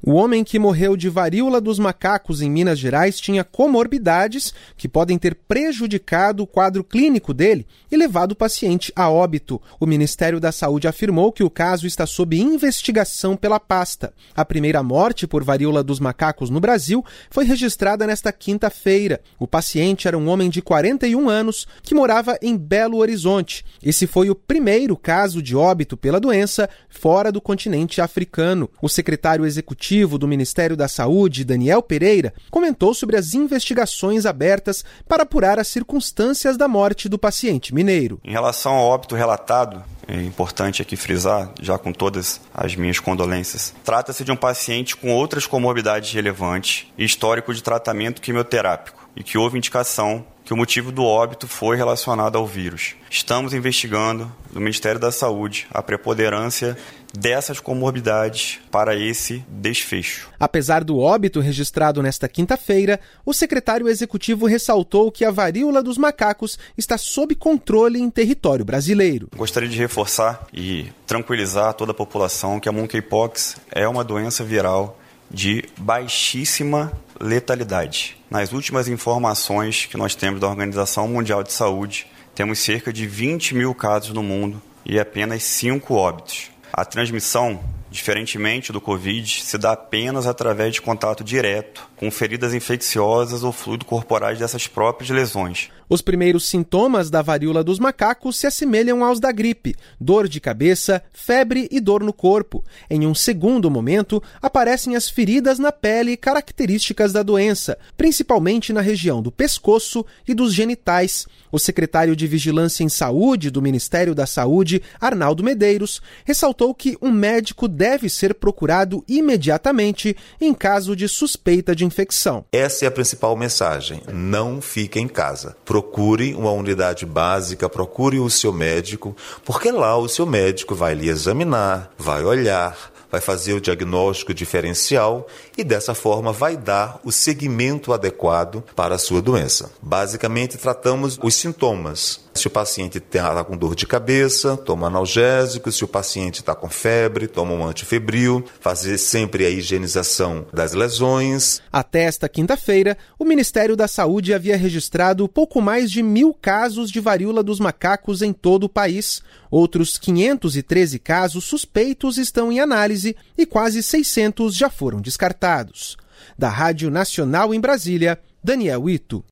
O homem que morreu de varíola dos macacos em Minas Gerais tinha comorbidades que podem ter prejudicado o quadro clínico dele e levado o paciente a óbito. O Ministério da Saúde afirmou que o caso está sob investigação pela pasta. A primeira morte por varíola dos macacos no Brasil foi registrada nesta quinta-feira. O paciente era um homem de 41 anos que morava em Belo Horizonte. Esse foi o primeiro caso de óbito pela doença fora do continente africano. O secretário executivo do Ministério da Saúde, Daniel Pereira, comentou sobre as investigações abertas para apurar as circunstâncias da morte do paciente mineiro. Em relação ao óbito relatado, é importante aqui frisar, já com todas as minhas condolências, trata-se de um paciente com outras comorbidades relevantes e histórico de tratamento quimioterápico e que houve indicação que o motivo do óbito foi relacionado ao vírus. Estamos investigando, no Ministério da Saúde, a preponderância dessas comorbidades para esse desfecho. Apesar do óbito registrado nesta quinta-feira, o secretário executivo ressaltou que a varíola dos macacos está sob controle em território brasileiro. Gostaria de reforçar e tranquilizar toda a população que a monkeypox é uma doença viral de baixíssima letalidade. Nas últimas informações que nós temos da Organização Mundial de Saúde, temos cerca de 20 mil casos no mundo e apenas 5 óbitos. A transmissão, diferentemente do Covid, se dá apenas através de contato direto com feridas infecciosas ou fluido corporais dessas próprias lesões. Os primeiros sintomas da varíola dos macacos se assemelham aos da gripe: dor de cabeça, febre e dor no corpo. Em um segundo momento, aparecem as feridas na pele características da doença, principalmente na região do pescoço e dos genitais. O secretário de Vigilância em Saúde do Ministério da Saúde, Arnaldo Medeiros, ressaltou que um médico deve ser procurado imediatamente em caso de suspeita de infecção. Essa é a principal mensagem: não fique em casa. Procure uma unidade básica, procure o seu médico, porque lá o seu médico vai lhe examinar, vai olhar, vai fazer o diagnóstico diferencial e dessa forma vai dar o segmento adequado para a sua doença. Basicamente tratamos os sintomas. Se o paciente está com dor de cabeça, toma analgésico. Se o paciente está com febre, toma um antifebril. Fazer sempre a higienização das lesões. Até esta quinta-feira, o Ministério da Saúde havia registrado pouco mais de 1.000 casos de varíola dos macacos em todo o país. Outros 513 casos suspeitos estão em análise e quase 600 já foram descartados. Da Rádio Nacional em Brasília, Daniel Ito.